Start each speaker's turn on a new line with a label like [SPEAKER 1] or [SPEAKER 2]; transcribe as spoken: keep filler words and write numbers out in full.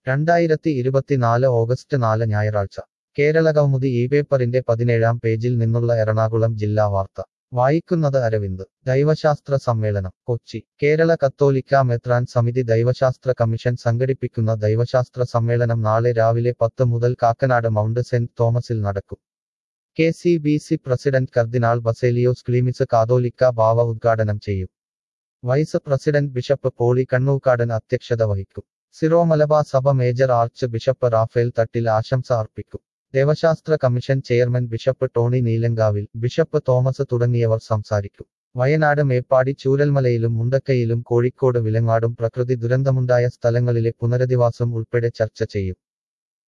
[SPEAKER 1] രണ്ടായിരത്തി ഇരുപത്തിനാല് ഓഗസ്റ്റ് നാല് ഞായറാഴ്ച കേരള കൗമുദി ഈ പേപ്പറിന്റെ പതിനേഴാം പേജിൽ നിന്നുള്ള എറണാകുളം ജില്ലാ വാർത്ത വായിക്കുന്നത് അരവിന്ദ് ദൈവശാസ്ത്ര സമ്മേളനം കൊച്ചി കേരള കത്തോലിക്കാ മെത്രാൻ സമിതി ദൈവശാസ്ത്ര കമ്മീഷൻ സംഘടിപ്പിക്കുന്ന ദൈവശാസ്ത്ര സമ്മേളനം നാളെ രാവിലെ പത്ത് മുതൽ കാക്കനാട് മൗണ്ട് സെന്റ് തോമസിൽ നടക്കും K C B C president cardinal Baselios Cleemis Catholicos Bava ഉദ്ഘാടനം ചെയ്യും vice president bishop Poly Kannookadan അധ്യക്ഷത വഹിക്കും സിറോ മലബാർ സഭ major bishop Raphael Thattil ആശംസ അർപ്പിക്കും ദേവശാസ്ത്ര commission chairman bishop Tony Neelankavil bishop Thomas തുടങ്ങിയവർ സംസാരിക്കും വയനാട് മേപ്പാടി ചൂരൽമലയിലും മുണ്ടക്കയിലും കോഴിക്കോട് വിലങ്ങാടും പ്രകൃതി ദുരന്തമുണ്ടായ സ്ഥലങ്ങളിലെ പുനരധിവാസം ഉൾപ്പെടെ ചർച്ച ചെയ്യും